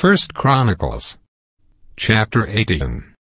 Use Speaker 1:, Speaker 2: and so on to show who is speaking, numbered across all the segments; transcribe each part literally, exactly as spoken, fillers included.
Speaker 1: First Chronicles, chapter eighteen.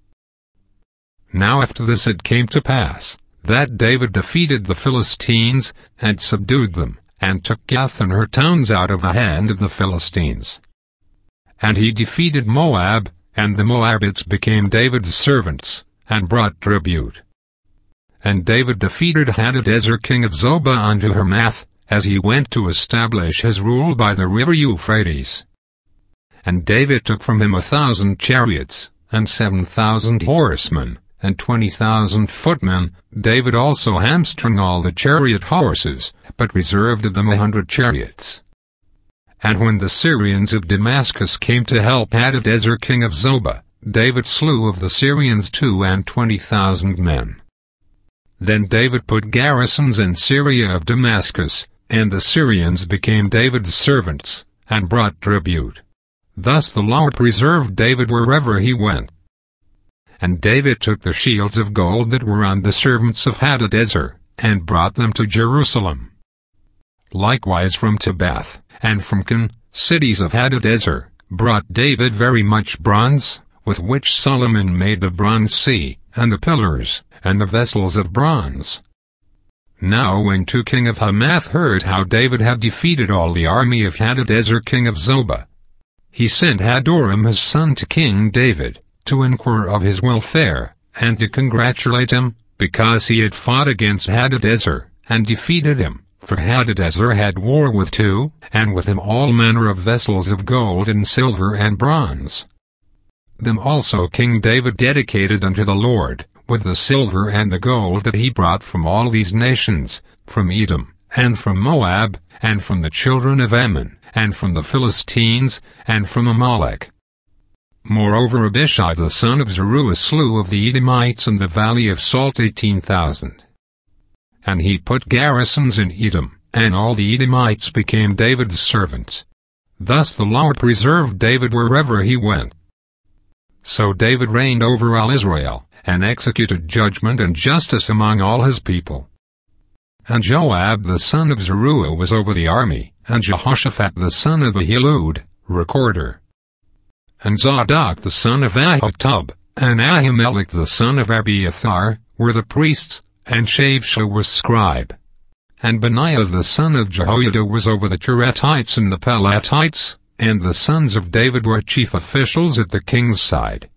Speaker 1: Now after this it came to pass, that David defeated the Philistines, and subdued them, and took Gath and her towns out of the hand of the Philistines. And he defeated Moab, and the Moabites became David's servants, and brought tribute. And David defeated Hadadezer king of Zobah unto Hamath, as he went to establish his rule by the river Euphrates. And David took from him a thousand chariots, and seven thousand horsemen, and twenty thousand footmen. David also hamstrung all the chariot horses, but reserved of them a hundred chariots. And when the Syrians of Damascus came to help Hadadezer king of Zobah, David slew of the Syrians two and twenty thousand men. Then David put garrisons in Syria of Damascus, and the Syrians became David's servants, and brought tribute. Thus the Lord preserved David wherever he went. And David took the shields of gold that were on the servants of Hadadezer, and brought them to Jerusalem. Likewise from Tabbath, and from Can, cities of Hadadezer, brought David very much bronze, with which Solomon made the bronze sea, and the pillars, and the vessels of bronze. Now when two king of Hamath heard how David had defeated all the army of Hadadezer king of Zobah, he sent Hadoram his son to King David, to inquire of his welfare, and to congratulate him, because he had fought against Hadadezer, and defeated him, for Hadadezer had war with two, and with him all manner of vessels of gold and silver and bronze. Them also King David dedicated unto the Lord, with the silver and the gold that he brought from all these nations, from Edom, and from Moab, and from the children of Ammon, and from the Philistines, and from Amalek. Moreover Abishai the son of Zeruiah slew of the Edomites in the valley of Salt eighteen thousand. And he put garrisons in Edom, and all the Edomites became David's servants. Thus the Lord preserved David wherever he went. So David reigned over all Israel, and executed judgment and justice among all his people. And Joab the son of Zeruiah was over the army, and Jehoshaphat the son of Ahilud, recorder. And Zadok the son of Ahitub, and Ahimelech the son of Abiathar, were the priests, and Shavsha was scribe. And Benaiah the son of Jehoiada was over the Cherethites and the Pelethites, and the sons of David were chief officials at the king's side.